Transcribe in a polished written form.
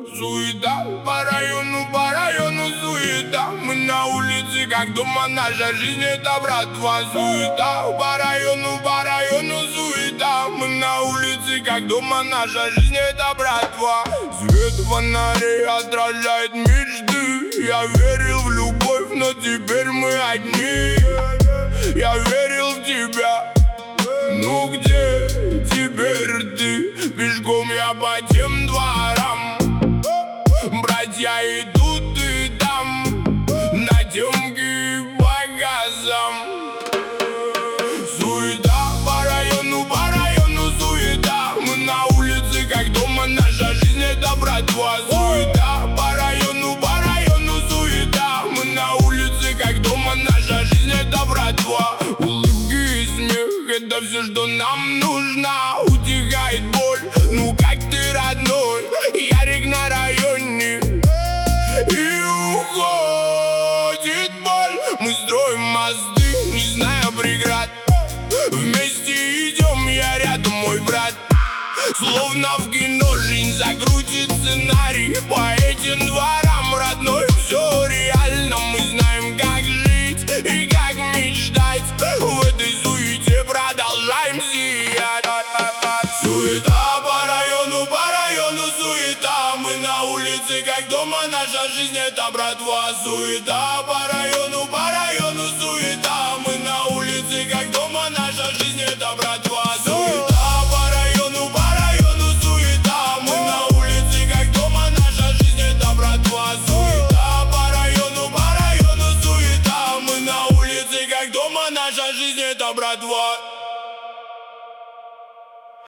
Суета по району суета. Мы на улице, как дома, наша жизнь это братва. Суета по району суета. Мы на улице, как дома, наша жизнь это братва. Свет фонарей отражает мечты. Я верил в любовь, но теперь мы одни. Я верил в тебя, ну где теперь ты? Пешком я по тем дворам. Братья идут и там на темке по газам. Суета по району суета. Мы на улице, как дома, наша жизнь это братва. Суета по району суета. Мы на улице, как дома, наша жизнь это братва. Улыбки и смех — это все, что нам нужно. Утихает боль, ну как ты, родной? Ярик на районе и уходит боль. Мы строим мосты, не зная преград. Вместе идем, я рядом, мой брат. Словно в кино жизнь закрутит сценарий. По этим дворам, родной, все реально. Мы знаем, как жить и как мечтать. В этой суете продолжаем сиять. Суета по району суета. Мы на улице, как дома, наша жизнь это братва. Суета по району